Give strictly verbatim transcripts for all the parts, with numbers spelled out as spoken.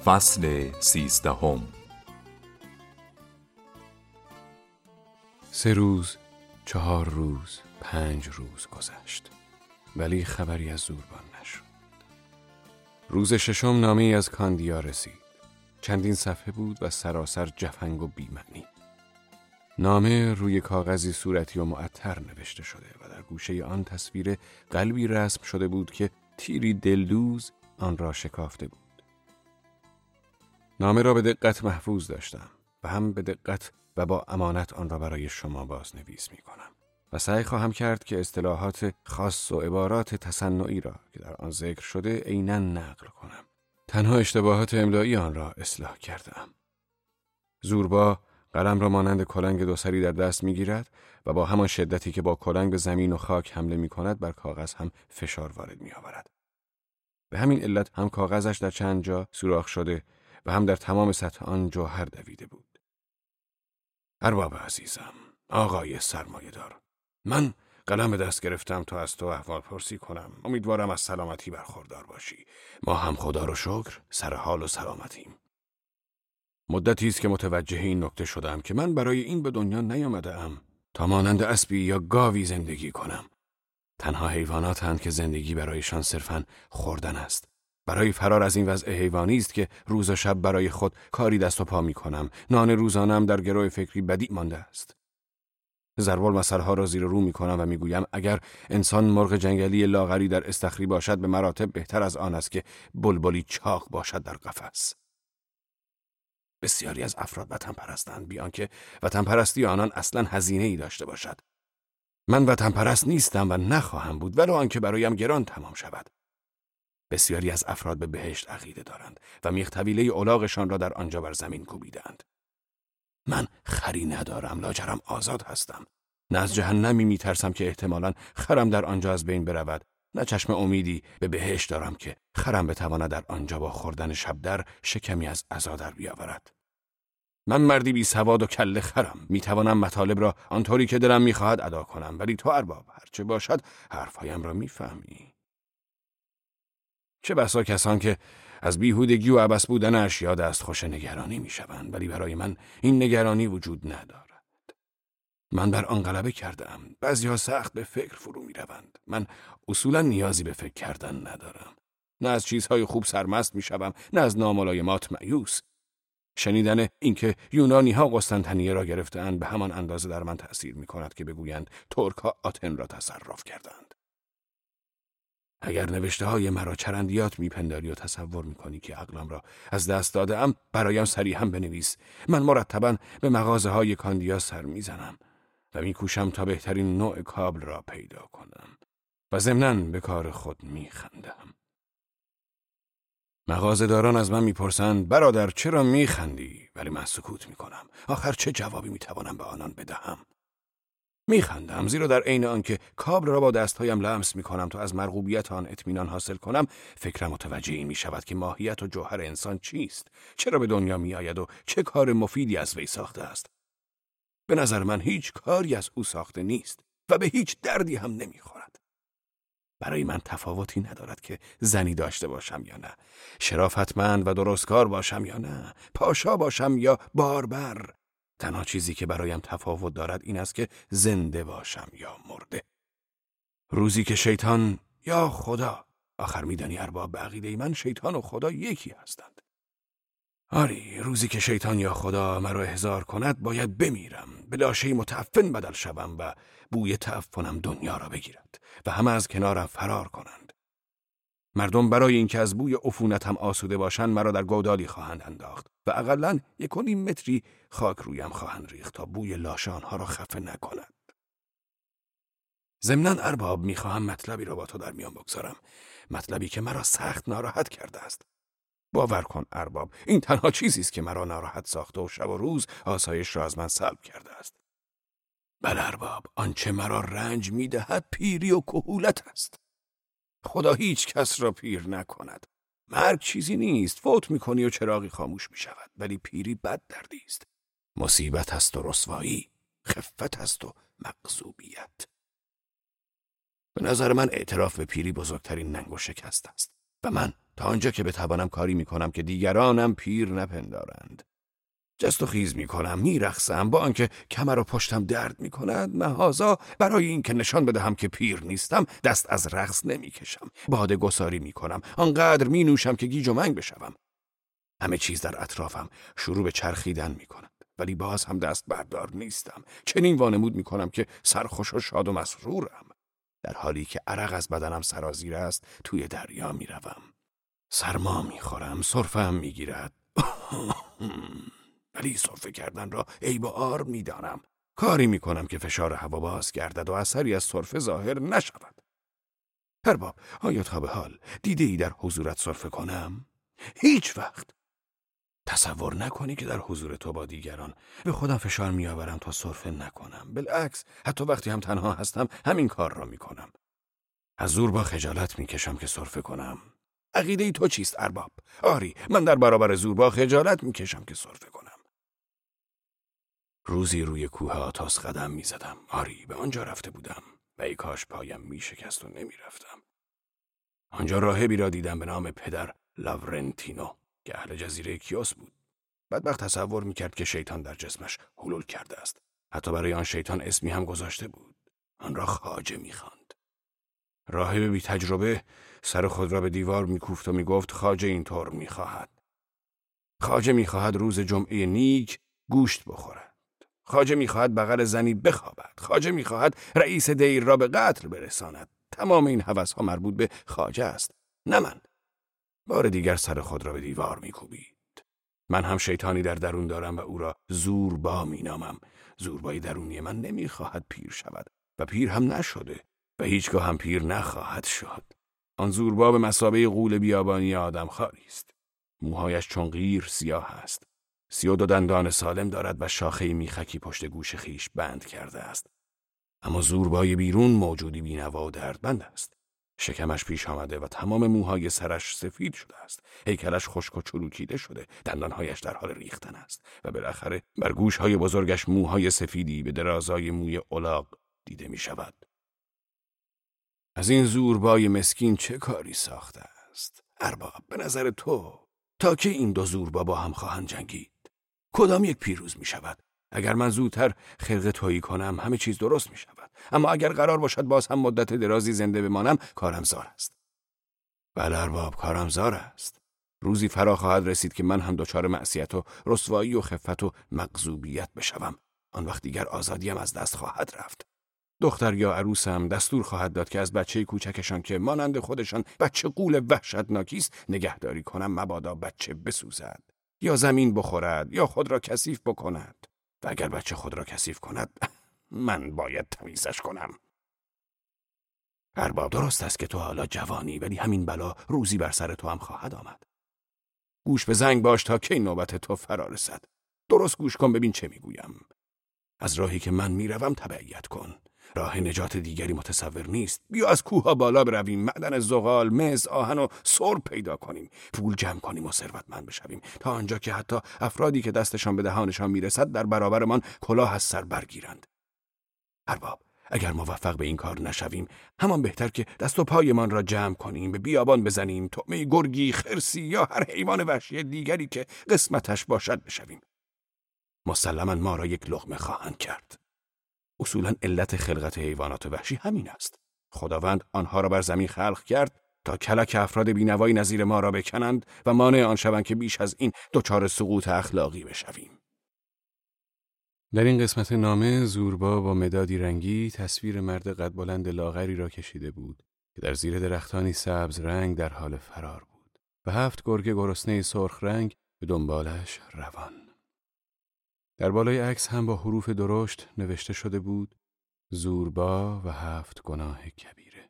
فصل سیزدهم. سه روز، چهار روز، پنج روز گذشت، ولی خبری از زوربان نشد. روز ششم نامه‌ای از کاندیا رسید. چندین صفحه بود و سراسر جفنگ و بی‌معنی. نامه روی کاغذی صورتی و معطر نوشته شده و در گوشه آن تصویر قلبی رسم شده بود که تیری دلدوز آن را شکافته بود. نامه را به دقت محفوظ داشتم و هم به دقت و با امانت آن را برای شما بازنویس می کنم و سعی خواهم کرد که اصطلاحات خاص و عبارات تصنعی را که در آن ذکر شده عیناً نقل کنم. تنها اشتباهات املایی آن را اصلاح کردم. زوربا قلم را مانند کلنگ دو سری در دست می گیرد و با همان شدتی که با کلنگ به زمین و خاک حمله می کند بر کاغذ هم فشار وارد می آورد. به همین علت هم کاغذش در چند جا سوراخ شده و هم در تمام سطح آن جوهر دویده بود. ارباب عزیزم، آقای سرمایه‌دار، من قلم دست گرفتم تا از تو احوال پرسی کنم. امیدوارم از سلامتی برخوردار باشی. ما هم خدا رو شکر سر حال و سلامتیم. مدتی است که متوجه این نکته شدم که من برای این به دنیا نیامده‌ام تا مانند اسبی یا گاوی زندگی کنم. تنها حیواناتند که زندگی برایشان صرفاً خوردن است. برای فرار از این وضع حیوانی است که روز و شب برای خود کاری دست و پا می کنم. نان روزانم در گرو فکری بدی مانده است. ضرب المثل ها را زیر رو می کنم و می گویم اگر انسان مرغ جنگلی لاغری در استخری باشد به مراتب بهتر از آن است که بلبلی چاق باشد در قفس. بسیاری از افراد وطن پرستند بیان که وطن پرستی آنان اصلاً هزینه ای داشته باشد. من وطن پرست نیستم و نخواهم بود ولو آنکه برایم گران تمام شود. بسیاری از افراد به بهشت عقیده دارند و میخ طویله الاغشان را در آنجا بر زمین کوبیدند. من خری ندارم، لاجرم آزاد هستم. نه از جهنمی میترسم که احتمالاً خرم در آنجا از بین برود، نه چشم امیدی به بهشت دارم که خرم بتواند در آنجا با خوردن شبدر شکمی از عزا در بیاورد. من مردی بی سواد و کله خرم، میتوانم مطالب را آنطوری که دلم میخواهد ادا کنم، ولی تو ارباب هرچه باشد حرفهایم را میفهمی. چه بسا کسان که از بیهودگی و عبث بودن اشیا دستخوش نگرانی میشوند، ولی برای من این نگرانی وجود ندارد. من بر آن غلبه کردم. بعضی‌ها سخت به فکر فرو میروند. من اصولا نیازی به فکر کردن ندارم. نه از چیزهای خوب سرمست میشوم، نه از ناملایمات مایوس. شنیدن اینکه یونانی‌ها قسطنطنیه را گرفته‌اند به همان اندازه در من تأثیر می‌کند که بگویند ترک‌ها آتن را تصرف کردند. اگر نوشته های مرا چرندیات میپنداری و تصور میکنی که عقلم را از دست داده‌ام، برایم صریحاً بنویس. من مرتباً به مغازه های کاندیا سر میزنم و میکوشم تا بهترین نوع کابل را پیدا کنم و ضمناً به کار خود میخندم. مغازه‌داران از من میپرسند برادر چرا میخندی؟ ولی من سکوت میکنم. آخر چه جوابی میتوانم به آنان بدهم؟ میخندم زیرا در عین آنکه کابل را با دستهایم لمس میکنم تا از مرغوبیت آن اطمینان حاصل کنم، فکرم متوجه این میشود که ماهیت و جوهر انسان چیست، چرا به دنیا میآید و چه کار مفیدی از وی ساخته است. به نظر من هیچ کاری از او ساخته نیست و به هیچ دردی هم نمیخورد. برای من تفاوتی ندارد که زنی داشته باشم یا نه، شرافتمند و درستکار باشم یا نه، پاشا باشم یا باربر. تنها چیزی که برایم تفاوت دارد این است که زنده باشم یا مرده. روزی که شیطان یا خدا، آخر میدانی ارباب به عقیده من شیطان و خدا یکی هستند. آری، روزی که شیطان یا خدا مرا احضار کند باید بمیرم، به لاشه‌ای متعفن بدل شوم و بوی تعفنم دنیا را بگیرد و همه از کنارم فرار کنند. مردم برای اینکه از بوی عفونتم آسوده باشند مرا در گودالی خواهند انداخت و اقلاً یک و نیم متری خاک رویم خواهند ریخت تا بوی لاشه آنها را خفه نکند. ضمناً ارباب میخواهم مطلبی را با تو در میان بگذارم، مطلبی که مرا سخت ناراحت کرده است. باور کن ارباب، این تنها چیزی است که مرا ناراحت ساخته و شب و روز آسایش را از من سلب کرده است. بله ارباب، آنچه مرا رنج میدهد پیری و کهولت است. خدا هیچ کس را پیر نکند. مرگ چیزی نیست، فوت میکنی و چراغی خاموش میشود، ولی پیری بد دردی است. مصیبت است و رسوایی، خفت است و مغضوبیت. به نظر من اعتراف به پیری بزرگترین ننگ و شکست است و من تا آنجا که بتوانم کاری میکنم که دیگرانم پیر نپندارند. جست و خیز میکنم، میرقصم، با آنکه کمر و پشتم درد میکند، مهازا برای اینکه نشان بدهم که پیر نیستم دست از رقص نمیکشم. باده گساری میکنم، آنقدر مینوشم که گیج و منگ بشوم. همه چیز در اطرافم شروع به چرخیدن میکند، ولی باز هم دست بردار نیستم. چنین وانمود میکنم که سرخوش و شاد و مسرورم، در حالی که عرق از بدنم سرازیر است. توی دریا میروم، سرما میخورم، سرفه‌ام میگیرد ولی سرفه کردن را عیب و عار میدانم. کاری میکنم که فشار هوا باز گردد و اثری از سرفه ظاهر نشود. ارباب، آیا تا به حال دیده ای در حضورت سرفه کنم؟ هیچ وقت. تصور نکنی که در حضور تو با دیگران به خودم فشار میآورم تا سرفه نکنم. بالعکس، حتی وقتی هم تنها هستم همین کار را میکنم. از زوربا خجالت میکشم که سرفه کنم. عقیده ای تو چیست ارباب؟ آری، من در برابر زوربا خجالت میکشم که سرفه کنم. روزی روی کوه آتاس قدم میزدم. آری، به آنجا رفته بودم و ای کاش پایم میشکست و نمیرفتم. آنجا راهبی را دیدم به نام پدر لاورنتینو که اهل جزیره کیوس بود. بدبخت تصور میکرد که شیطان در جسمش حلول کرده است. حتی برای آن شیطان اسمی هم گذاشته بود. آن را خواجه میخواند. راهب بی تجربه سر خود را به دیوار میکوفت و میگفت خواجه اینطور میخواهد. خواجه میخواهد روز جمعه نیک گوشت بخورد. خواجه میخواهد بغل زنی بخوابد. خواجه میخواهد رئیس دیر را به قتل برساند. تمام این هوس‌ها مربوط به خواجه است، نه من. بار دیگر سر خود را به دیوار میکوبید. من هم شیطانی در درون دارم و او را زوربا مینامم. زوربای درونی من نمیخواهد پیر شود و پیر هم نشده و هیچگاه هم پیر نخواهد شد. آن زوربا به مثابه غول بیابانی آدم خاری است. موهایش چون قیر سیاه است. سی و دو دندان سالم دارد و شاخه میخکی پشت گوش خیش بند کرده است. اما زوربای بیرون موجودی بینوا و دردمند است. شکمش پیش آمده و تمام موهای سرش سفید شده است. هیکلش خشک و چروکیده شده. دندانهایش در حال ریختن است و بالاخره بر گوشهای بزرگش موهای سفیدی به درازای موی الاغ دیده می شود. از این زوربای مسکین چه کاری ساخته است؟ ارباب، به نظر تو تا که این دو زوربا با هم خواهند جنگید؟ کدام یک پیروز می شود؟ اگر من زودتر خرقه تویی کنم همه چیز درست می شود. اما اگر قرار باشد باز هم مدت درازی زنده بمانم کارم زار است. بله ارباب، کارم زار است. روزی فرا خواهد رسید که من هم دچار معصیت و رسوایی و خفت و مغضوبیت بشوم. آن وقت دیگر آزادیم از دست خواهد رفت. دختر یا عروسم دستور خواهد داد که از بچه کوچکشان که مانند خودشان بچه غول وحشتناکی است نگهداری کنم، مبادا بچه بسوزد یا زمین بخورد یا خود را کثیف بکند. و اگر بچه خود را کثیف کند من باید تمیزش کنم. ارباب، درست است که تو حالا جوانی، ولی همین بلا روزی بر سر تو هم خواهد آمد. گوش به زنگ باش تا کی نوبت تو فرا رسد. درست گوش کن ببین چه میگویم. از راهی که من میروم تبعیت کن. راه نجات دیگری متصور نیست. بیا از کوه ها بالا برویم، معدن زغال، مس، آهن و سرب پیدا کنیم، پول جمع کنیم و ثروتمند بشویم، تا آنجا که حتی افرادی که دستشان به دهانشان میرسد در برابرمان کلاه از سر برگیرند. ارباب، اگر موفق به این کار نشویم همان بهتر که دست و پایمان را جمع کنیم، به بیابان بزنیم، طعمه گرگی، خرسی یا هر حیوان وحشی دیگری که قسمتش باشد بشویم. مسلماً ما را یک لقمه خواهند کرد. اصولاً علت خلقت حیوانات وحشی همین است. خداوند آنها را بر زمین خلق کرد تا کلک افراد بینوایی نظیر ما را بکنند و مانع آن شوند که بیش از این دچار سقوط اخلاقی بشویم. در این قسمت نامه زوربا با مدادی رنگی تصویر مرد قد بلند لاغری را کشیده بود که در زیر درختانی سبز رنگ در حال فرار بود و هفت گرگ گرسنه سرخ رنگ به دنبالش روان. در بالای عکس هم با حروف درشت نوشته شده بود زوربا و هفت گناه کبیره.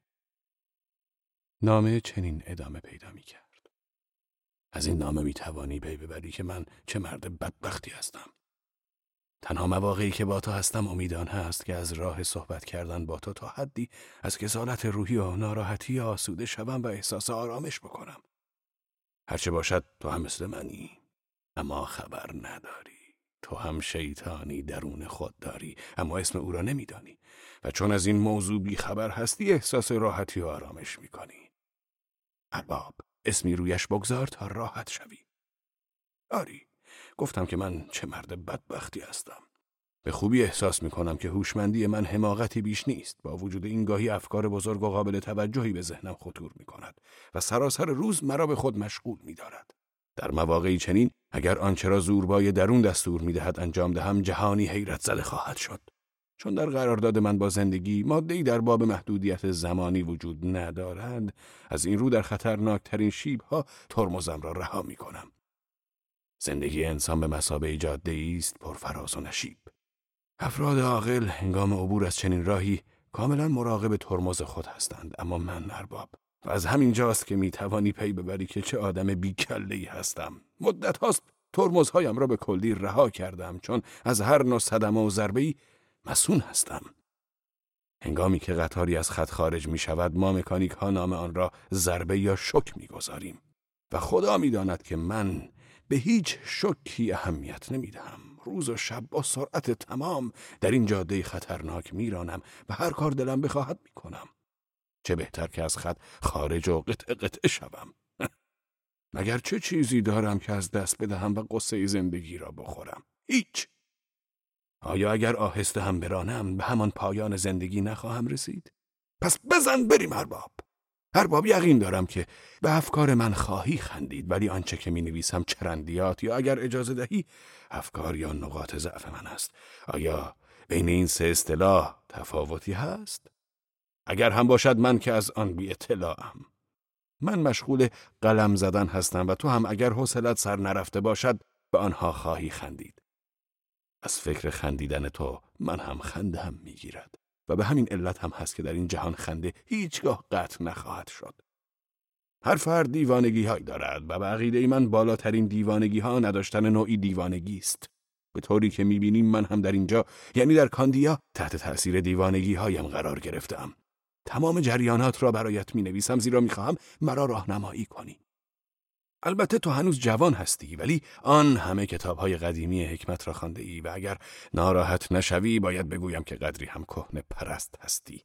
نامه چنین ادامه پیدا می کرد. از این نامه می توانی پی ببری که من چه مرد بدبختی هستم. تنها مواقعی که با تو هستم امیدان هست که از راه صحبت کردن با تو تا حدی از کسالت روحی و ناراحتی آسوده شوم و احساس آرامش بکنم. هرچه باشد تو هم مثل منی، اما خبر نداری. تو هم شیطانی درون خود داری، اما اسم او را نمیدانی و چون از این موضوع بی خبر هستی احساس راحتی و آرامش میکنی. ارباب، اسمی رویش بگذار تا راحت شوی. آری، گفتم که من چه مرد بدبختی هستم. به خوبی احساس میکنم که هوشمندی من حماقتی بیش نیست، با وجود این گاهی افکار بزرگ و قابل توجهی به ذهنم خطور میکند و سراسر روز مرا به خود مشغول میدارد. در مواقعی چنین اگر آنچه را زوربای درون دستور میدهد انجام دهم، جهانی حیرت زده خواهد شد. چون در قرارداد من با زندگی ماده‌ای در باب محدودیت زمانی وجود ندارد، از این رو در خطرناکترین شیب‌ها ترمزم را رها میکنم. زندگی انسان به مثابه جاده‌ای است پرفراز و نشیب. افراد عاقل هنگام عبور از چنین راهی کاملا مراقب ترمز خود هستند، اما من ارباب، و از همین جاست که میتوانی پی ببری که چه آدم بیکله‌ای هستم. مدت هاست ترمزهایم را به کلی رها کردم، چون از هر نوع صدمه و ضربه‌ای مسئول هستم. هنگامی که قطاری از خط خارج می شود، ما مکانیک ها نام آن را ضربه یا شوک می گذاریم و خدا می داند که من به هیچ شوکی اهمیت نمی دهم. روز و شب با سرعت تمام در این جاده خطرناک می رانم و هر کار دلم بخواهد می کنم. چه بهتر که از خط خارج و قطع قطع شوم. مگر چه چیزی دارم که از دست بدهم و قصه زندگی را بخورم؟ هیچ. آیا اگر آهسته هم برانم به همان پایان زندگی نخواهم رسید؟ پس بزن بریم ارباب. ارباب، یقین دارم که به افکار من خواهی خندید، ولی آنچه که می نویسم چرندیات یا اگر اجازه دهی افکار یا نقاط ضعف من است. آیا بین این سه اصطلاح تفاوتی هست؟ اگر هم باشد من که از آن بی اطلاعم. من مشغول قلم زدن هستم و تو هم اگر حوصلت سر نرفته باشد به آنها خواهی خندید. از فکر خندیدن تو من هم خنده هم میگیرد و به همین علت هم هست که در این جهان خنده هیچگاه قطع نخواهد شد. هر فرد دیوانگی هایی دارد و به عقیده من بالاترین دیوانگی ها نداشتن نوعی دیوانگی است. به طوری که میبینیم من هم در اینجا، یعنی در کاندیا، تحت تأثیر دیوانگی هایم قرار گرفتم. تمام جریانات را برایت می نویسم زیرا می خواهم مرا راهنمایی کنی. البته تو هنوز جوان هستی، ولی آن همه کتاب‌های قدیمی حکمت را خوانده ای و اگر ناراحت نشوی باید بگویم که قدری هم کهنه پرست هستی.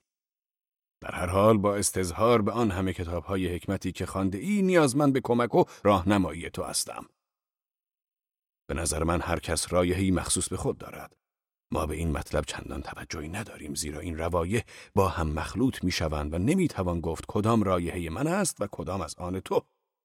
در هر حال با استظهار به آن همه کتاب‌های حکمتی که خوانده ای نیازمند به کمک و راهنمایی تو هستم. به نظر من هر کس رایحه‌ای مخصوص به خود دارد. ما به این مطلب چندان توجهی نداریم زیرا این روایح با هم مخلوط می‌شوند و نمی‌توان گفت کدام رایحه من است و کدام از آن تو.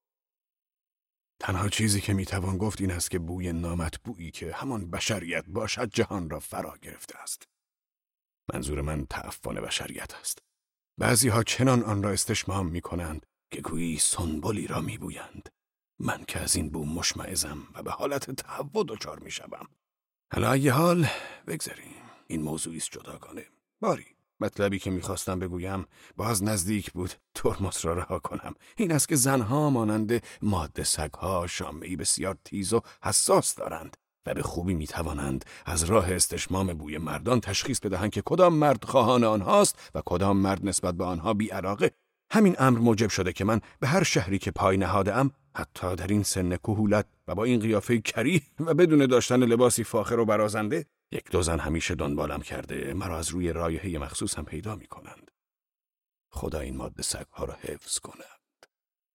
تنها چیزی که میتوان گفت این است که بوی نامطبوعی که همان بشریت باشد جهان را فرا گرفته است. منظور من تعفن بشریت است. بعضی ها چنان آن را استشمام می کنند که گویی سنبولی را می بویند. من که از این بو مشمئزم و به حالت تهوع دچار می شوم. علی ای حال بگذاریم. این موضوعی است جداگانه. باری مطلبی که میخواستم بگویم باز نزدیک بود ترمز را رها کنم. این است که زنها مانند ماده سگها شامه‌ای بسیار تیز و حساس دارند و به خوبی میتوانند از راه استشمام بوی مردان تشخیص بدهند که کدام مرد خواهان آنهاست و کدام مرد نسبت به آنها بی‌علاقه. همین امر موجب شده که من به هر شهری که پای نهاده‌ام، حتی در این سن کهولت و با این قیافه کریه و بدون داشتن لباسی فاخر و برازنده، یک دو زن همیشه دنبالم کرده مرا از روی رایحه مخصوص هم پیدا می کنند. خدا این ماده سگها را حفظ کند.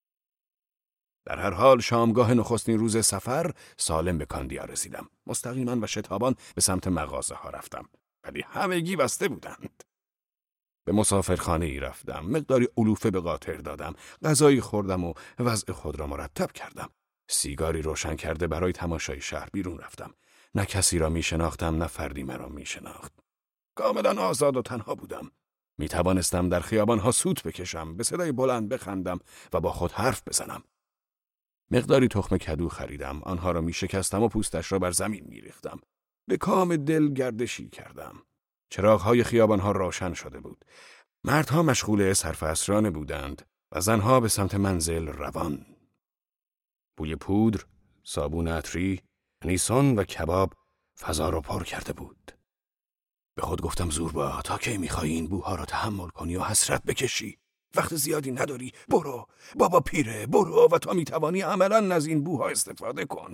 در هر حال شامگاه نخستین روز سفر سالم به کاندیا رسیدم. مستقیما و شتابان به سمت مغازه ها رفتم، ولی همگی بسته بودند. به مسافرخانه ای رفتم، مقداری علوفه به قاطر دادم، غذایی خوردم و وضع خود را مرتب کردم. سیگاری روشن کرده برای تماشای شهر بیرون رفتم. نه کسی را می شناختم نه فردی مرا می شناخت. کاملا آزاد و تنها بودم. می توانستم در خیابانها سوت بکشم، به صدای بلند بخندم و با خود حرف بزنم. مقداری تخم کدو خریدم، آنها را می شکستم و پوستش را بر زمین می ریختم. به کام دل گردشی کردم. چراغ‌های خیابانها روشن شده بود. مردها مشغول صرف عصرانه بودند و زنها به سمت منزل روان. بوی پودر، صابون عطری، نیسان و کباب فضا را پر کرده بود. به خود گفتم زوربا، تا کی می‌خوای این بوها را تحمل کنی و حسرت بکشی؟ وقت زیادی نداری. برو، بابا پیره، برو و تا می‌توانی عملاً از این بوها استفاده کن.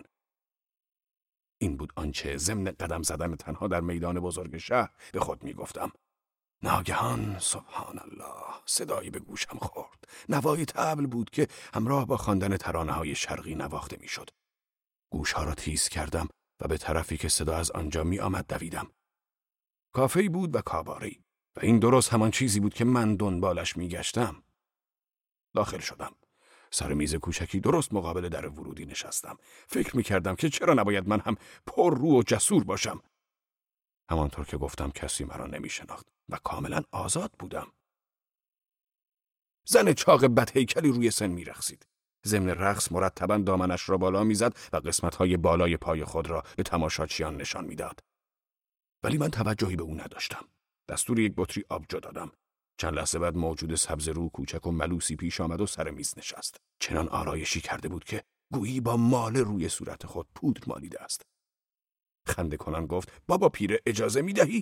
این بود آنچه ضمن قدم زدن تنها در میدان بزرگ شهر به خود می‌گفتم. ناگهان سبحان الله صدایی به گوشم خورد. نوای طبل بود که همراه با خواندن ترانه‌های شرقی نواخته میشد. گوشها را تیز کردم و به طرفی که صدا از آنجا می آمد دویدم. کافه‌ای بود و کاباره‌ای و این درست همان چیزی بود که من دنبالش می گشتم. داخل شدم. سر میز کوچکی درست مقابل در ورودی نشستم. فکر می کردم که چرا نباید من هم پر رو و جسور باشم. همانطور که گفتم کسی مرا نمی شناخت و کاملا آزاد بودم. زن چاق بدهیکلی روی سن می رقصید. ضمن رقص مرتباً دامنش را بالا می زد و قسمت‌های بالای پای خود را به تماشاچیان نشان می داد. ولی من توجهی به او نداشتم. دستور یک بطری آبجو دادم. چند لحظه بعد موجود سبز رو کوچک و ملوسی پیش آمد و سر میز نشست. چنان آرایشی کرده بود که گویی با ماله روی صورت خود پودر مالیده است. خنده کنان گفت: بابا پیره اجازه می دهی؟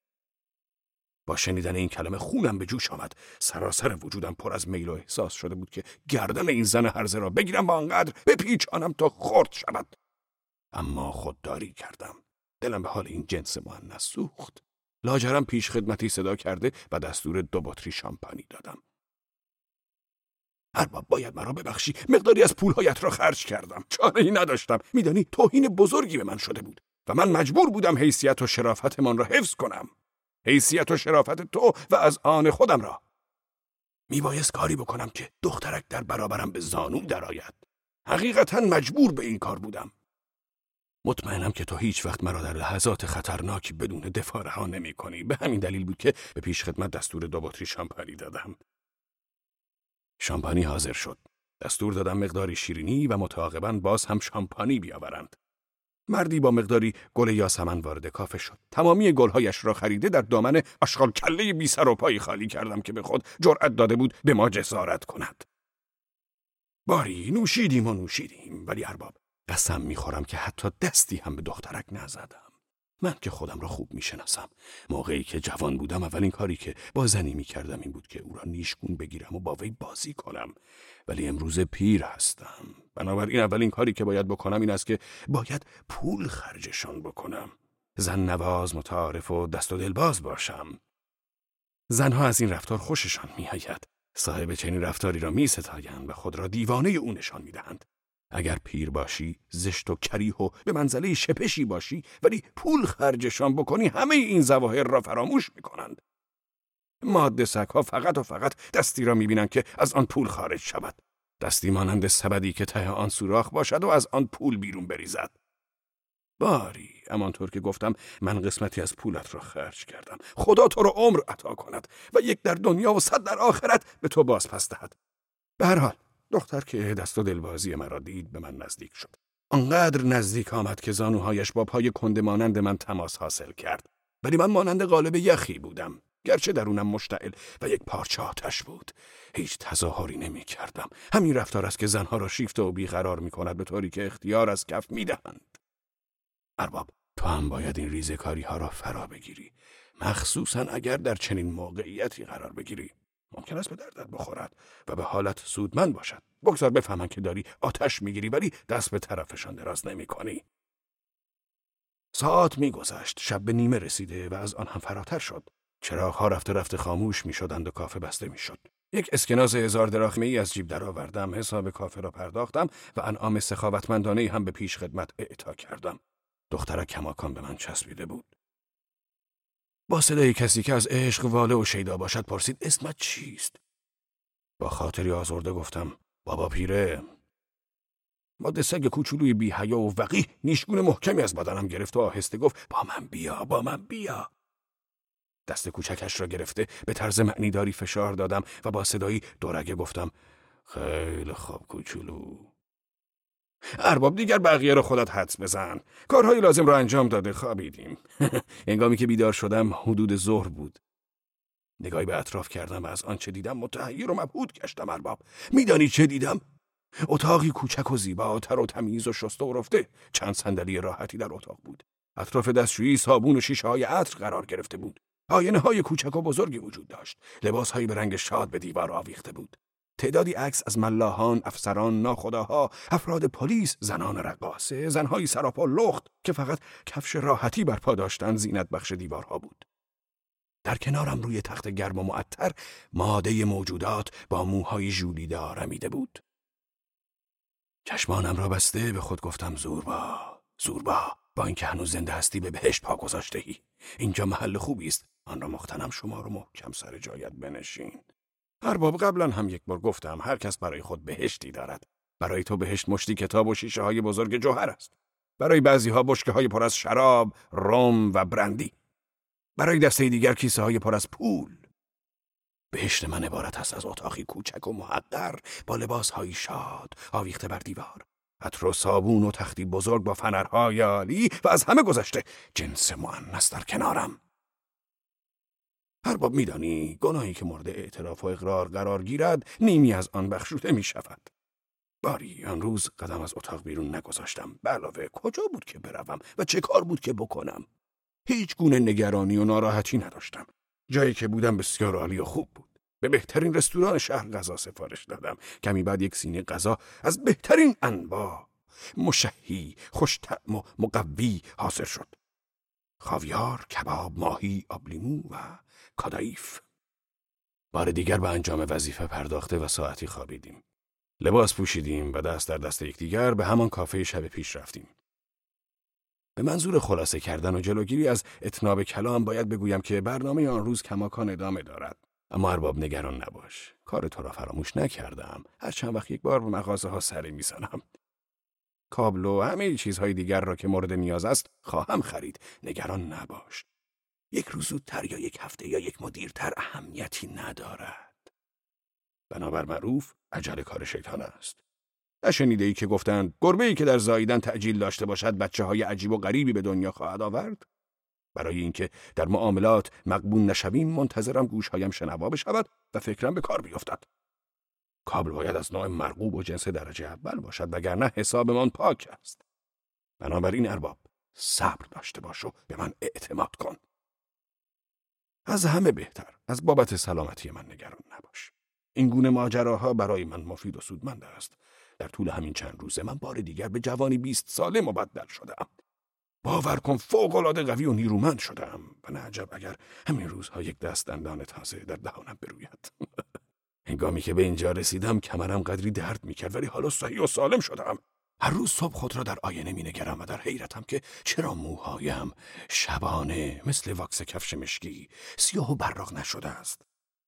با شنیدن این کلمه خونم به جوش آمد. سراسر وجودم پر از میل و احساس شده بود که گردن این زن هرزه را بگیرم و آنقدر بپیچانم تا خرد شود. اما خودداری کردم. دلم به حال این جنس مؤنث سوخت. لاجرم پیش خدمتی صدا کرده و دستور دو بطری شامپانی دادم. ارباب باید مرا ببخشی، مقداری از پولهایت را خرج کردم. چاره‌ای نداشتم. میدانی توهین بزرگی به من شده بود و من مجبور بودم حیثیت و شرافتمان را حفظ کنم. حیثیت و شرافت تو و از آن خودم را. میبایست کاری بکنم که دخترک در برابرم به زانو درآید. حقیقتا مجبور به این کار بودم. مطمئنم که تو هیچ وقت مرا در لحظات خطرناکی بدون دفاع رها نمی کنی. به همین دلیل بود که به پیش خدمت دستور دو بطری شامپانی دادم. شامپانی حاضر شد. دستور دادم مقداری شیرینی و متعاقباً باز هم شامپانی بیاورند. مردی با مقداری گل یاسمن وارد کافه شد. تمامی گلهایش را خریده در دامن آشغال کله بی سر و پایی خالی کردم که به خود جرأت داده بود به ما جسارت کند. باری نوشیدیم و نوشیدیم، ولی ارباب قسم میخورم که حتی دستی هم به دخترک نزدم. من که خودم را خوب میشناسم. موقعی که جوان بودم اولین کاری که با زنی میکردم این بود که او را نیشگون بگیرم و با وی بازی کنم. ولی امروز پیر هستم. بنابراین اولین کاری که باید بکنم این است که باید پول خرجشان بکنم. زن نواز، متعارف و دست و دلباز باشم. زنها از این رفتار خوششان میآید. صاحب چنین رفتاری را میستایند و خود را دیوانه او نشان میدهند. اگر پیر باشی، زشت و کریه و به منزله شپشی باشی ولی پول خرجشان بکنی، همه این ظواهر را فراموش میکنند. ماده سگ‌ها فقط و فقط دستی را میبینند که از آن پول خارج شود. دستی مانند سبدی که ته آن سوراخ باشد و از آن پول بیرون بریزد. باری همانطور که گفتم من قسمتی از پولت را خرج کردم. خدا تو را عمر عطا کند و یک در دنیا و صد در آخرت به تو باز پس دهد. به هر حال دختر که دست و دلبازی مرا دید به من نزدیک شد. آنقدر نزدیک آمد که زانوهایش با پای کنده مانند من تماس حاصل کرد. ولی من مانند قالب یخی بودم. گرچه درونم مشتعل و یک پارچه آتش بود. هیچ تظاهری نمی کردم. همین رفتار است که زنها را شیفته و بیقرار می کند، به طوری که اختیار از کف می دهند. ارباب تو هم باید این ریزکاری ها را فرا بگیری. مخصوصا اگر در چنین موقعیتی قرار بگیری. ممکن است به دردت بخورد و به حالت سودمند باشد. بگذار بفهمن که داری آتش میگیری ولی دست به طرفشان دراز نمی کنی. ساعت می گذشت. شب به نیمه رسیده و از آن هم فراتر شد. چراغ‌ها رفته رفته خاموش می شدند و کافه بسته می شد. یک اسکناس هزار دراخمه ای از جیب درآوردم، حساب کافه را پرداختم و انعام سخاوتمندانه هم به پیش خدمت اعطا کردم. دخترک کماکان به من چسبیده بود. با صدای کسی که از عشق واله و شیدا باشد پرسید: اسمت چیست؟ با خاطری آزرده گفتم: بابا پیره. ماده سگ کوچولوی بی حیا و وقیح نیشگون محکمی از بدنم گرفت و آهسته گفت: با من بیا، با من بیا. دست کوچکش را گرفته به طرز معنیداری فشار دادم و با صدایی دورگه گفتم: خیلی خوب کوچولو. ارباب دیگر بقیه را خودت حدس بزن. کارهای لازم را انجام داده خوابیدیم. هنگامی که بیدار شدم حدود ظهر بود. نگاهی به اطراف کردم و از آنچه دیدم متحیر و مبهوت گشتم. ارباب میدانی چه دیدم؟ اتاقی کوچک و زیبا، تر و تمیز و شسته و رفته. چند صندلی راحتی در اتاق بود. اطراف دستشویی صابون و شیشه های عطر قرار گرفته بود. آینه های کوچک و بزرگی وجود داشت. لباس هایی به رنگ شاد به دیوار آویخته بود. تعدادی عکس از ملاحان، افسران، ناخداها، افراد پلیس، زنان رقاصه، زنهای سراپا لخت که فقط کفش راحتی بر پا داشتند زینت بخش دیوارها بود. در کنارم روی تخت گرم و معطر ماده موجودات با موهای ژولیده آرمیده بود. چشمانم را بسته به خود گفتم زوربا، زوربا، با اینکه هنوز زنده هستی به بهشت پا گذاشته‌ای. اینجا محل خوبی است، آن را مختنم شمار و محکم سر جایت بنشین. ارباب، قبلا هم یک بار گفتم هر کس برای خود بهشتی دارد. برای تو بهشت مشتی کتاب و شیشه های بزرگ جوهر است. برای بعضی ها بشکه های پر از شراب، رم و برندی. برای دسته دیگر کیسه های پر از پول. بهشت من عبارت است از اتاقی کوچک و محقر با لباس های شاد آویخته بر دیوار، عطر و صابون و تختی بزرگ با فنرهای عالی و از همه گذشته جنس مؤنث در کنارم. ارباب، میدانی گناهی که مورد اعتراف و اقرار قرار گیرد نیمی از آن بخشوده می شود. باری آن روز قدم از اتاق بیرون نگذاشتم. به علاوه کجا بود که بروم و چه کار بود که بکنم؟ هیچ گونه نگرانی و ناراحتی نداشتم. جایی که بودم بسیار عالی و خوب بود. به بهترین رستوران شهر غذا سفارش دادم. کمی بعد یک سینه غذا از بهترین انواع، مشهی، خوش‌طعم و مقوی حاصل شد. خاویار، کباب، ماهی، آبلیمو و کادایف. بار دیگر به انجام وظیفه پرداخته و ساعتی خوابیدیم. لباس پوشیدیم و دست در دست یکدیگر به همان کافه شب پیش رفتیم. به منظور خلاصه کردن و جلوگیری از اتناب کلام باید بگویم که برنامه آن روز کماکان ادامه دارد. اما ارباب، نگران نباش. کار تو را فراموش نکردم. هر چند وقت یک بار به مغازه ها سری می‌زنم. کابل و همه چیزهای دیگر را که مورد نیاز است خواهم خرید. نگران نباش. یک روز زودتر یا یک هفته یا یک ماه دیرتر اهمیتی ندارد. بنابر معروف عجله کار شیطان است. نشنیده ای که گفتند گربه‌ای که در زاییدن تعجیل داشته باشد بچه های عجیب و غریبی به دنیا خواهد آورد؟ برای اینکه در معاملات مغبون نشویم منتظرم گوشهایم شنوا بشود و فکرم به کار بیفتد. کابل باید از نوع مرغوب و جنس درجه اول باشد وگرنه حسابمان پاک است. بنابراین ارباب، صبر داشته باش و به من اعتماد کن. از همه بهتر از بابت سلامتی من نگران نباش. این گونه ماجراها برای من مفید و سودمند است. در طول همین چند روزه من بار دیگر به جوانی بیست ساله مبدل شدم. باور کن فوق‌العاده قوی و نیرومند شدم و نه عجب اگر همین روزها یک دست دندان تازه در دهانم بروید. هنگامی که به اینجا رسیدم کمرم قدری درد میکرد ولی حالا صحیح و سالم شدم. هر روز صبح خود را در آینه می نگرم و در حیرتم که چرا موهایم شبانه مثل واکس کفش مشکی سیاه و براق نشده است.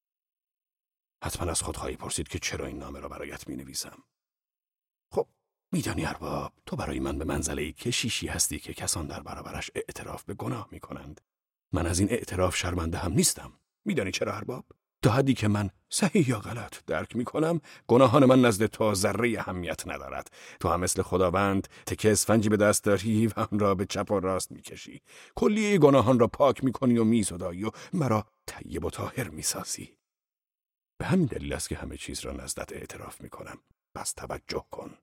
حتما از خود خواهی پرسید که چرا این نامه را برایت می نویسم. خب میدانی ارباب، تو برای من به منزله کشیشی هستی که کسان در برابرش اعتراف به گناه می کنند. من از این اعتراف شرمنده هم نیستم. میدانی چرا ارباب؟ تا حدی که من صحیح یا غلط درک می کنم گناهان من نزد تو ذره اهمیت ندارد. تو هم مثل خداوند تکه اسفنجی به دست داری و آن را به چپ و راست می کشی. کلیه گناهان را پاک می کنی و می زدایی و مرا طیب و طاهر می سازی. به همین دلیل است که همه چیز را نزدت اعتراف می کنم. پس توجه کن.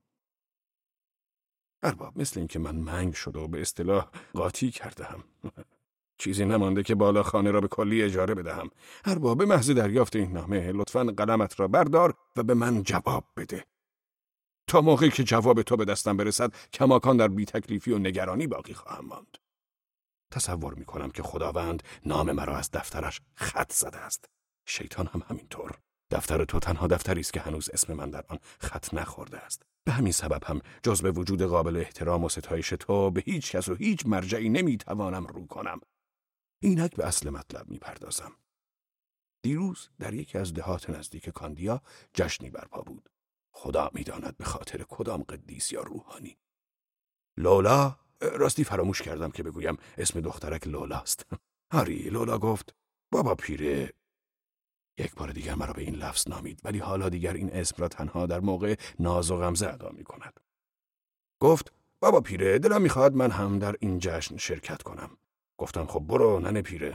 ارباب، مثل این که من منگ شده و به اصطلاح قاطی کردم. چیزی نمانده که بالا خانه را به کلی اجاره بدهم. ارباب، به محض دریافت این نامه لطفاً قلمت را بردار و به من جواب بده. تا موقعی که جواب تو به دستم برسد کماکان در بی تکلیفی و نگرانی باقی خواهم ماند. تصور می کنم که خداوند نام مرا از دفترش خط زده است. شیطان هم همینطور. دفتر تو تنها دفتری است که هنوز اسم من در آن خط نخورده است. به همین سبب هم جز به وجود قابل احترام و ستایش تو به هیچ کس و هیچ مرجعی نمی توانم رو کنم. اینک به اصل مطلب می پردازم. دیروز در یکی از دهات نزدیک کاندیا جشنی برپا بود. خدا می داند به خاطر کدام قدیس یا روحانی. لولا، راستی فراموش کردم که بگویم اسم دخترک لولاست. آری، لولا گفت بابا پیره. یک بار دیگر مرا به این لفظ نامید ولی حالا دیگر این اسم را تنها در موقع ناز و غمزه ادا می کند. گفت بابا پیره، دلم میخواد من هم در این جشن شرکت کنم. گفتم خب برو ننه پیره.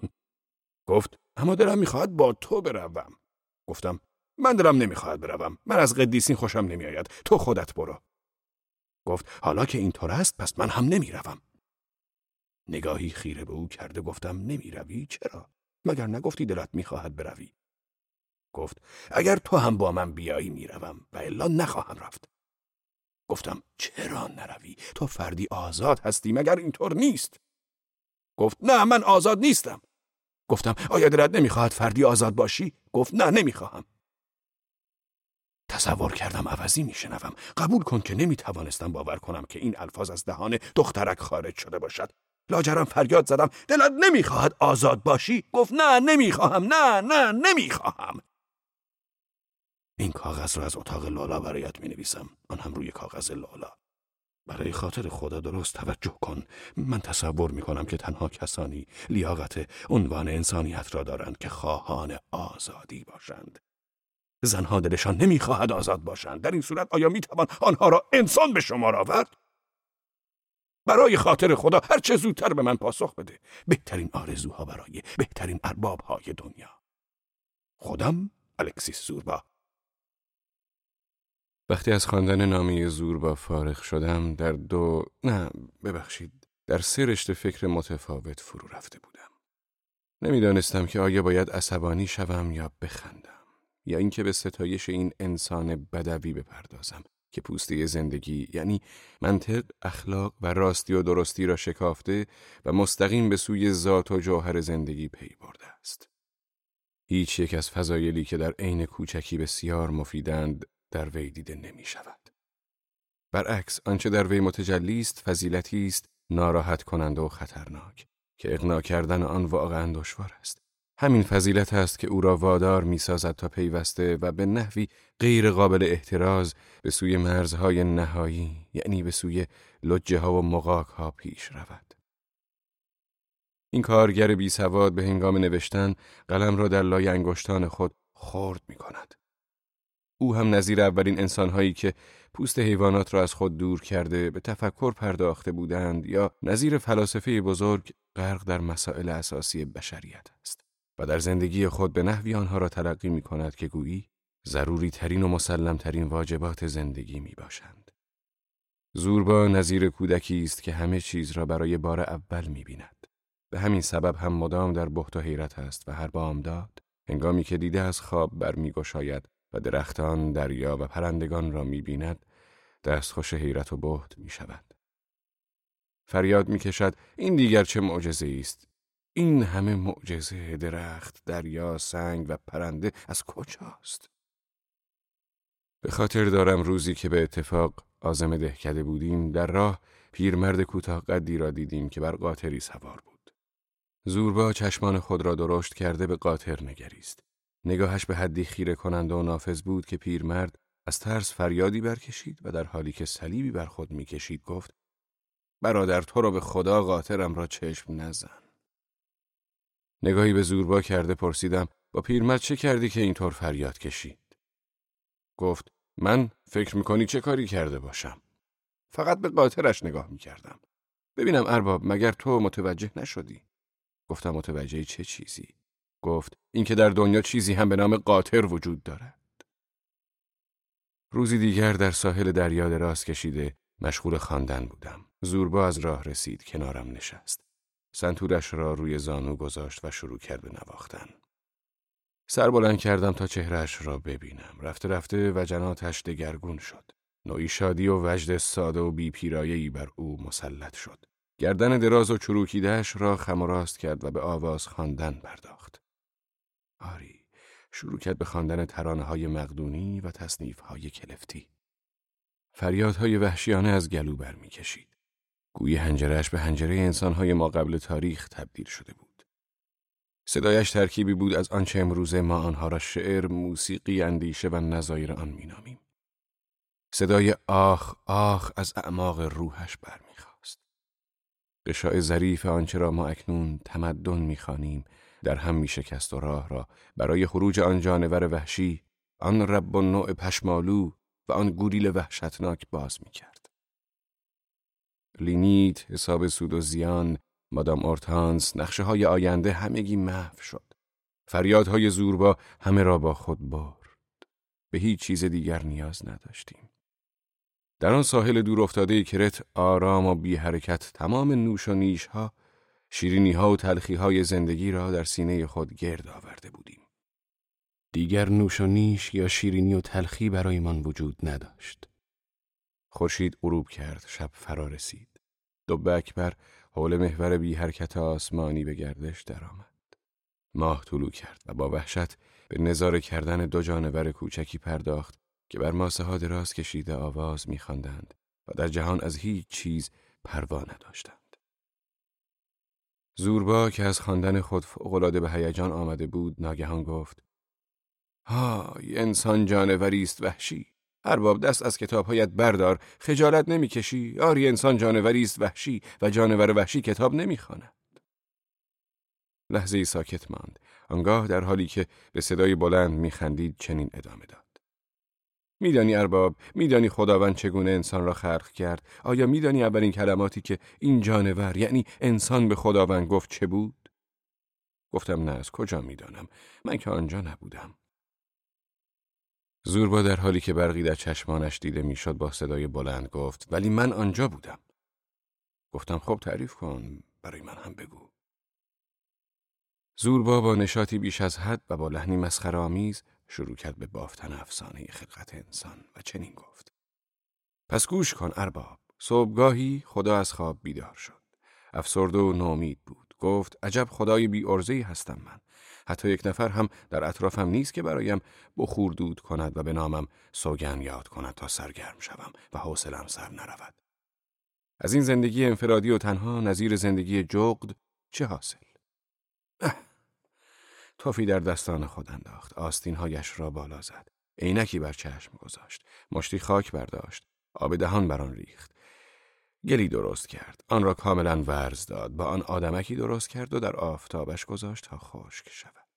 گفت اما دلم میخواد با تو بروم. گفتم من دلم نمیخواد بروم. من از قدیسین خوشم نمیآید. تو خودت برو. گفت حالا که اینطور است پس من هم نمیروم. نگاهی خیره به او کرده گفتم نمیروی؟ چرا؟ مگر نگفتی دلت میخواهد بروی؟ گفت اگر تو هم با من بیایی میروم و الا نخواهم رفت. گفتم چرا نروی؟ تو فردی آزاد هستی، مگر اینطور نیست؟ گفت نه، من آزاد نیستم. گفتم آیا دلت نمیخواهد فردی آزاد باشی؟ گفت نه نمیخواهم. تصور کردم عوضی میشنوم. قبول کن که نمیتوانستم باور کنم که این الفاظ از دهان دخترک خارج شده باشد. لاجرم فریاد زدم دلت نمیخواهد آزاد باشی؟ گفت نه نمیخواهم، نه نه نمیخواهم. این کاغذ را از اتاق لالا برایت مینویسم، آن هم روی کاغذ لالا. برای خاطر خدا درست توجه کن. من تصور میکنم که تنها کسانی لیاقت عنوان انسانیت را دارند که خواهان آزادی باشند. زنها دلشان نمیخواهد آزاد باشند. در این صورت آیا میتوان آنها را انسان به شمار آورد؟ برای خاطر خدا هر چه زودتر به من پاسخ بده. بهترین آرزوها برای بهترین اربابهای دنیا. خودم الکسیس زوربا. وقتی از خواندن نامه زوربا فارغ شدم در دو نه ببخشید در سه رشته فکر متفاوت فرو رفته بودم. نمیدانستم که آیا باید عصبانی شوم یا بخندم، یا اینکه به ستایش این انسان بدوی بپردازم که پوسته زندگی یعنی منطق، اخلاق و راستی و درستی را شکافته و مستقیم به سوی ذات و جوهر زندگی پی برده است. هیچ یک از فضایلی که در عین کوچکی بسیار مفیدند در وی دیده نمی شود. برعکس آنچه در وی متجلی است فضیلتی است ناراحت کننده و خطرناک که اقناع کردن آن واقعا دشوار است. همین فضیلت است که او را وادار می سازد تا پیوسته و به نحوی غیر قابل احتراز به سوی مرزهای نهایی یعنی به سوی لجه ها و مغاک ها پیش رود. این کارگر بی سواد به هنگام نوشتن قلم را در لای انگشتان خود خرد می کند. او هم نظیر اولین انسانهایی که پوست حیوانات را از خود دور کرده به تفکر پرداخته بودند یا نظیر فلاسفه بزرگ غرق در مسائل اساسی بشریت است و در زندگی خود به نحوی آنها را تلقی می کند که گویی ضروری ترین و مسلم ترین واجبات زندگی می باشند. زوربا نظیر کودکی است که همه چیز را برای بار اول می بیند. به همین سبب هم مدام در بهت و حیرت است و هر بامداد هنگامی که دیده از خواب برمی گشاید و درختان، دریا و پرندگان را می بیند، دستخوش حیرت و بهت می شود. فریاد می کشد این دیگر چه معجزه است؟ این همه معجزه، درخت، دریا، سنگ و پرنده از کجاست؟ به خاطر دارم روزی که به اتفاق عازم دهکده بودیم در راه پیرمرد کوتاه قدی را دیدیم که بر قاطری سوار بود. زوربا چشمان خود را درشت کرده به قاطر نگریست. نگاهش به حدی خیره کننده و نافذ بود که پیرمرد از ترس فریادی برکشید و در حالی که صلیبی بر خود میکشید گفت برادر تو را به خدا قاطرم را چشم نزن. نگاهی به زوربا کرده پرسیدم با پیرمرد چه کردی که اینطور فریاد کشید؟ گفت من فکر میکنی چه کاری کرده باشم؟ فقط به قاطرش نگاه میکردم. ببینم ارباب مگر تو متوجه نشدی؟ گفتم متوجه چه چیزی؟ گفت اینکه در دنیا چیزی هم به نام قاطر وجود دارد. روزی دیگر در ساحل دریا دراز کشیده مشغول خواندن بودم. زوربا از راه رسید، کنارم نشست. سنتورش را روی زانو گذاشت و شروع کرد به نواختن. سر بلند کردم تا چهرهش را ببینم. رفته رفته وجناتش دگرگون شد. نوعی شادی و وجد ساده و بی پیرایه‌ای بر او مسلط شد. گردن دراز و چروکیده‌اش را خم و راست کرد و به آواز خواندن پرداخت. آری، شروع کرد به خواندن ترانه‌های مقدونی و تصنیف‌های کلفتی. فریادهای وحشیانه از گلو برمی‌کشید. گویی حنجره‌اش به حنجره انسان‌های ما قبل تاریخ تبدیل شده بود. صدایش ترکیبی بود از آنچه امروزه ما آنها را شعر، موسیقی، اندیشه و نظایر آن می‌نامیم. صدای آخ آخ از اعماق روحش برمی‌خاست. غشای ظریف آنچه را ما اکنون تمدن می‌خوانیم در هم می‌شکست و راه را برای خروج آن جانور وحشی، آن رب و نوع پشمالو و آن گوریل وحشتناک باز می‌کرد. لینیت، حساب سود و زیان، مادام اورتانس، نقشه‌های آینده همگی محو شد. فریادهای زوربا همه را با خود برد. به هیچ چیز دیگر نیاز نداشتیم. در آن ساحل دور افتاده کرت آرام و بی حرکت تمام نوش و نیش‌ها، شیرینی‌ها و تلخی‌های زندگی را در سینه خود گرد آورده بودیم. دیگر نوش و نیش یا شیرینی و تلخی برایمان وجود نداشت. خورشید غروب کرد، شب فرا رسید. دب اکبر حول محور بی حرکت آسمانی به گردش درآمد. ماه طلوع کرد و با وحشت به نظاره کردن دو جانور کوچکی پرداخت که بر ماسه ها دراز کشیده آواز می‌خواندند و در جهان از هیچ چیز پروا نداشتند. زوربا که از خواندن خود فوق‌العاده به هیجان آمده بود ناگهان گفت: های انسان جانوری است وحشی. ارباب دست از کتاب‌هایت بردار، خجالت نمی‌کشی؟ آری انسان جانوری است وحشی و جانور وحشی کتاب نمی‌خواند. لحظه‌ای ساکت ماند. آنگاه در حالی که به صدای بلند می‌خندید چنین ادامه داد: میدانی ارباب، میدانی خداوند چگونه انسان را خلق کرد؟ آیا میدانی اولین کلماتی که این جانور یعنی انسان به خداوند گفت چه بود؟ گفتم نه، از کجا میدانم؟ من که آنجا نبودم. زوربا در حالی که برقی در چشمانش دیده میشد با صدای بلند گفت: ولی من آنجا بودم. گفتم خب تعریف کن، برای من هم بگو. زوربا با نشاطی بیش از حد و با لحنی مسخره‌آمیز شروع کرد به بافتن افسانه خلقت انسان و چنین گفت: پس گوش کن ارباب. صبحگاهی خدا از خواب بیدار شد. افسرده و نومید بود. گفت: عجب خدای بی عرضه‌ای هستم من. حتی یک نفر هم در اطرافم نیست که برایم بخور دود کند و به نامم سوگند یاد کند تا سرگرم شوم و حوصله‌ام سر نرود. از این زندگی انفرادی و تنها نظیر زندگی جغد چه حاصل؟ توفی در دستان خود انداخت، آستین‌هایش را بالا زد، عینکی بر چشم گذاشت، مشتی خاک برداشت، آب دهان بر آن ریخت، گلی درست کرد، آن را کاملا ورز داد، با آن آدمکی درست کرد و در آفتابش گذاشت تا خشک شود.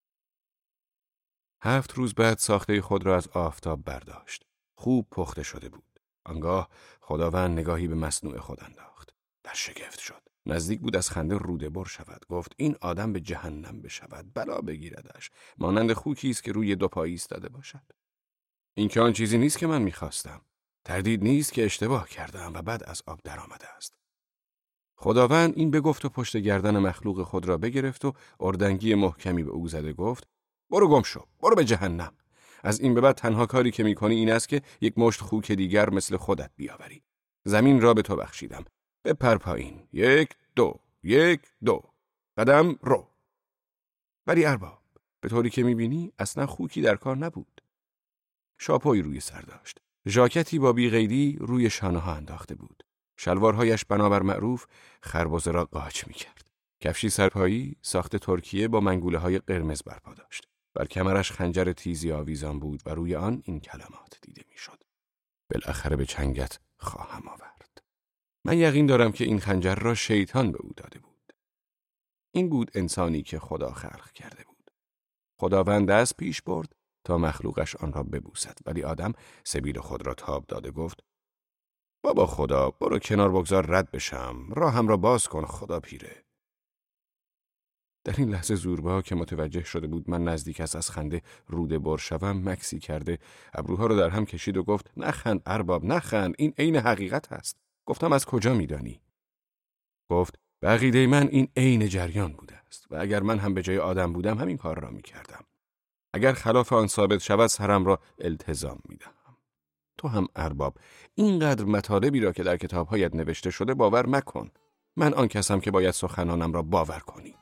هفت روز بعد ساخته خود را از آفتاب برداشت. خوب پخته شده بود. آنگاه خداوند نگاهی به مصنوع خود انداخت. در شگفت شد. نزدیک بود از خنده روده بر شود. گفت: این آدم به جهنم بشود، بلا بگیردش. مانند خوکی است که روی دو پایی ایستاده باشد. این که آن چیزی نیست که من می‌خواستم. تردید نیست که اشتباه کردم و بعد از آب درآمده است. خداوند این بگفت و پشت گردن مخلوق خود را بگرفت و اردنگی محکمی به او زده گفت: برو گم شو، برو به جهنم. از این به بعد تنها کاری که می‌کنی این است که یک مشت خوک دیگر مثل خودت بیاوری. زمین را به تو بخشیدم. بپر پایین. یک دو یک دو قدم رو. ولی ارباب، به طوری که می‌بینی اصلا خوکی در کار نبود. شاپوی روی سر داشت. ژاکتی با بی‌قیدی روی شانه‌ها انداخته بود. شلوارهایش بنابر معروف خربزه را قاچ می‌کرد. کفشی سرپایی ساخت ترکیه با منگوله‌های قرمز برپا داشت. بر کمرش خنجر تیزی آویزان بود و روی آن این کلمات دیده می‌شد: بالاخره به چنگت خواهم آورد. من یقین دارم که این خنجر را شیطان به او داده بود. این بود انسانی که خدا خلق کرده بود. خداوند دست پیش برد تا مخلوقش آن را ببوسد، ولی آدم سبیل خود را تاب داده گفت: بابا خدا، برو کنار بگذار رد بشم، راهم را باز کن خدا پیره. در این لحظه زوربا که متوجه شده بود من نزدیک است از خنده روده بر شوم، مکسی کرده ابروها را در هم کشید و گفت: نخند ارباب، نخند، این عین حقیقت است. گفتم: از کجا میدانی؟ گفت: به عقیده من این عین جریان بوده است و اگر من هم به جای آدم بودم همین کار را میکردم. اگر خلاف آن ثابت شود سرم را التزام میدهم. تو هم ارباب، اینقدر مطالبی را که در کتاب‌هایت نوشته شده باور مکن. من آن کسم که باید سخنانم را باور کنی.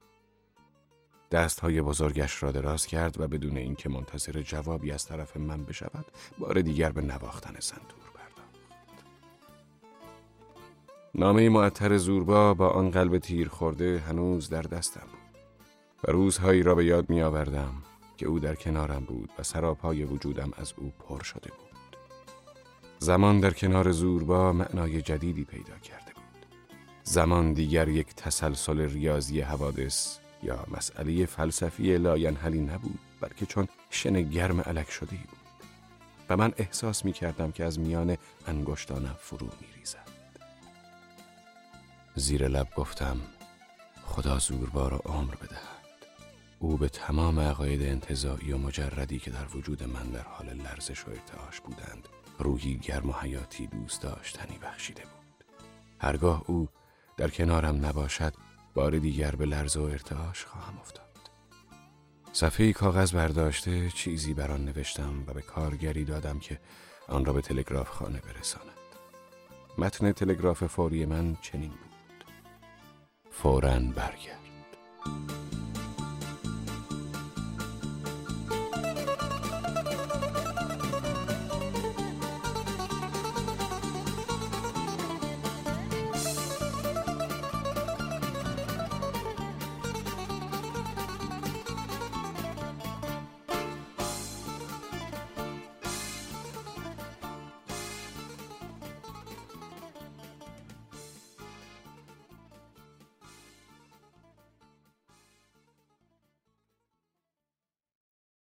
دستهای بزرگش را دراز کرد و بدون اینکه منتظر جوابی از طرف من بشود بار دیگر به نواختن صندوق پرداخت. نامه معطر زوربا با آن قلب تیر خورده هنوز در دستم بود و روزهایی را به یاد می آوردم که او در کنارم بود و سراپای وجودم از او پر شده بود. زمان در کنار زوربا معنای جدیدی پیدا کرده بود. زمان دیگر یک تسلسل ریاضی حوادث یا مسئله فلسفی لاینحلی نبود، بلکه چون شن گرم الک شده‌ای بود و من احساس می کردم که از میان انگشتانم فرو می ریزد. زیر لب گفتم: خدا زوربا را عمر بدهد. او به تمام عقاید انتزاعی و مجردی که در وجود من در حال لرزش و ارتعاش بودند روحی گرم و حیاتی دوست داشتنی بخشیده بود. هرگاه او در کنارم نباشد بار دیگر به لرز و ارتعاش خواهم افتاد. صفحه کاغذ برداشته چیزی بر آن نوشتم و به کارگری دادم که آن را به تلگراف خانه برساند. متن تلگراف فوری من چنین بود: فوراً برگرد.